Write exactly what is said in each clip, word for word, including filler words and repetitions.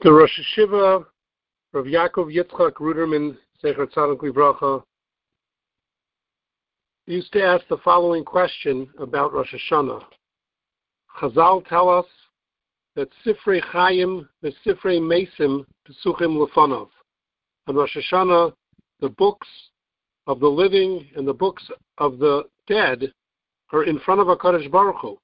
The Rosh Hashiva, Rav Yaakov Yitzchak Ruderman, Zecher Tzadik Livracha, used to ask the following question about Rosh Hashanah. Chazal tell us that Sifrei Chaim, the Sifrei Mesim, Pesuchim Lefanov. On Rosh Hashanah, the books of the living and the books of the dead are in front of HaKadosh Baruch Hu.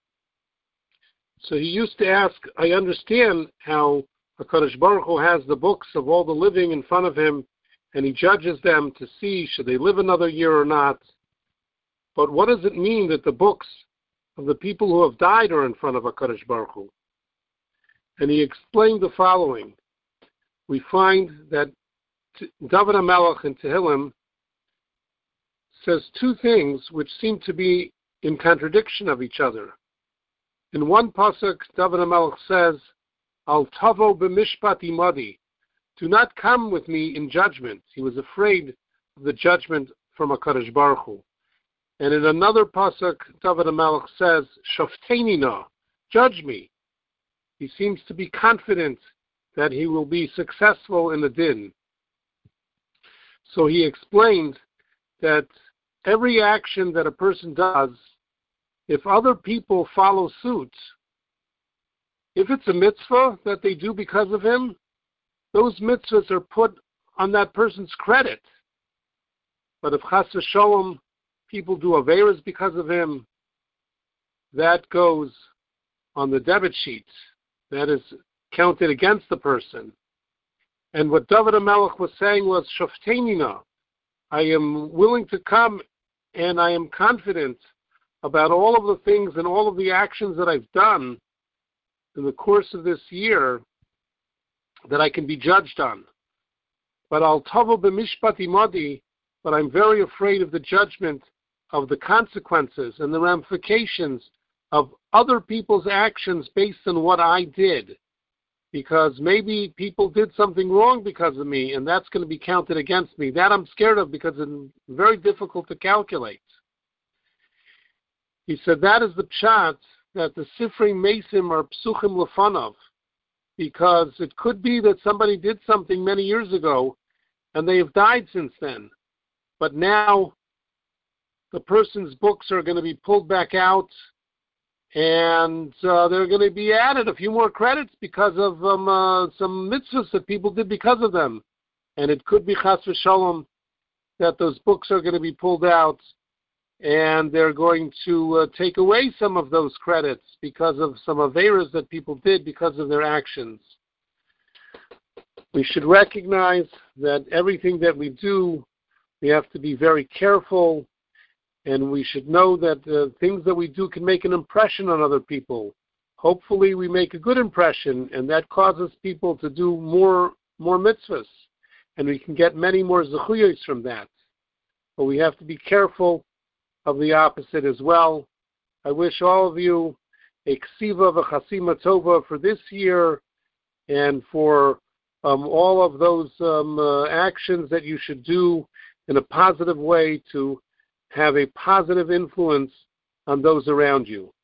So he used to ask, I understand how HaKadosh Baruch Hu has the books of all the living in front of him, and he judges them to see should they live another year or not. But what does it mean that the books of the people who have died are in front of HaKadosh Baruch Hu? And he explained the following. We find that David HaMelech in Tehillim says two things which seem to be in contradiction of each other. In one pasuk, David HaMelech says, Al tavo b'mishpat imadi, do not come with me in judgment. He was afraid of the judgment from HaKadosh Baruch Hu. And in another pasuk, David HaMelech says, Shafteni na, judge me. He seems to be confident that he will be successful in the din. So he explained that every action that a person does, if other people follow suit, if it's a mitzvah that they do because of him, those mitzvahs are put on that person's credit. But if chas v'sholom, people do averas because of him, that goes on the debit sheet. That is counted against the person. And what David HaMelech was saying was, Shafteni na, I am willing to come and I am confident about all of the things and all of the actions that I've done in the course of this year that I can be judged on. But Al tavo b'mishpat imadi, but I'm very afraid of the judgment of the consequences and the ramifications of other people's actions based on what I did. Because maybe people did something wrong because of me, and that's going to be counted against me. That I'm scared of because it's very difficult to calculate. He said that is the pshat, that the Sifrei Mesim are Psuchim Lefanov, because it could be that somebody did something many years ago, and they have died since then. But now the person's books are going to be pulled back out, and uh, they're going to be added a few more credits because of um, uh, some mitzvahs that people did because of them. And it could be chas v'shalom that those books are going to be pulled out, and they're going to uh, take away some of those credits because of some averas that people did because of their actions. We should recognize that everything that we do, we have to be very careful, and we should know that the things that we do can make an impression on other people. Hopefully we make a good impression, and that causes people to do more more mitzvahs, and we can get many more zechuyos from that. But we have to be careful of the opposite as well. I wish all of you a ksiva v'chasima tova for this year, and for um, all of those um, uh, actions that you should do in a positive way to have a positive influence on those around you.